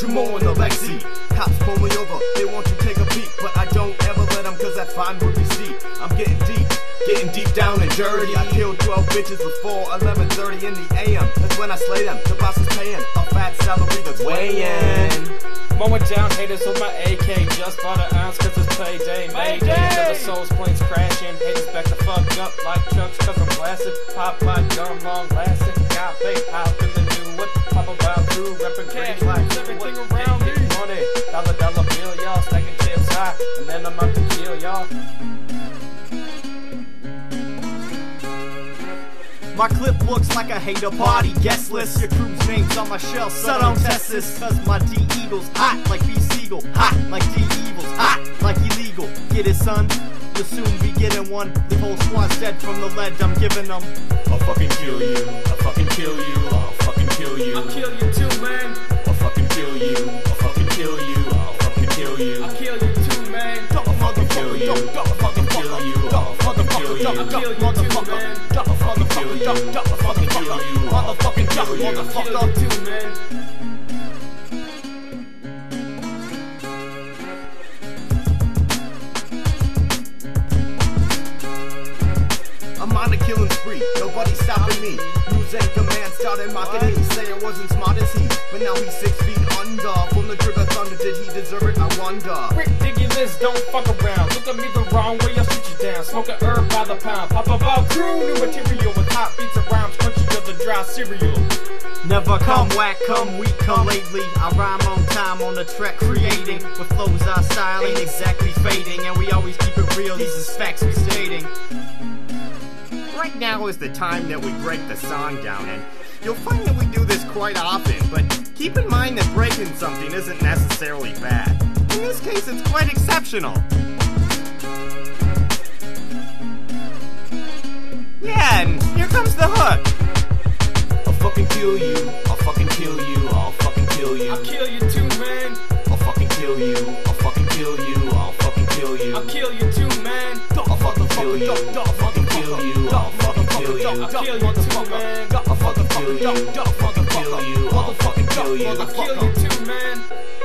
more in the backseat. Cops pull me over, they want to take a peek, but I don't ever let them cause that fine would be steep. I'm getting deep down and dirty. I killed 12 bitches before 11:30 in the AM. That's when I slay them, the boss is paying a fat salary that's weighing. Mowing down haters with my AK, just bought an ounce cause it's payday. Mayday, till the Souls planes crashing. Haters back the fuck up like trucks cause I'm blasted. Pop my gum long lasting. Got fake pop in the new whip. Pop about through, reppin' cash like everything around me. Money, dollar bill, y'all stacking chips high, and then I'm out to kill y'all. My clip looks like a hater party guest list. Your crew's names on my shelf, so don't test this. Cause my D-Eagle's hot like B-Seagull. Hot like D-Evil's hot like illegal. Get it, son? You'll soon be getting one. The whole squad's dead from the lead I'm giving them. I'll fucking kill you. I'll fucking kill you. I'll fucking kill you. I'll kill you too, man. I'll fucking kill you. I'll fucking kill you. I'll fucking kill you. I'll kill you too, man. I'll fucking kill you. I'll fucking kill you. I'll fucking kill you. I'll kill you too, man. I'll fucking kill you. I'll fucking kill you. Motherfucking kill you. I'll kill you too, man. I'm on a killing spree, nobody's stopping me. News and command started mocking me, say I wasn't smart as he, but now he's 6 feet under. From the trigger thunder, did he deserve it? I wonder. Ridiculous, don't fuck around. Look at me the wrong way, I'll shoot you down. Smoke a herb by the pound. Pop about crew, new material with hot beats and rhymes, crunchy of the dry cereal. Never come whack, come weak, come lately. I rhyme on time on the track, creating with flows our style ain't exactly fading, and we always keep it real. These is facts we stating. Right now is the time that we break the song down, and you'll find that we do this quite often, but keep in mind that breaking something isn't necessarily bad. In this case, it's quite exceptional. Yeah, and here comes the hook. I'll fucking kill you. I'll fucking kill you. I'll fucking kill you. I'll kill you too, man. I'll fucking kill you. I'll fucking kill you. I'll fucking kill you. I'll kill you too, man. I'll fucking kill you. I'll fucking kill you. I'll fucking kill you. I'll kill you too, man. I'll fucking kill you. I'll fucking kill you. I'll fucking kill you. I'll kill you too, man.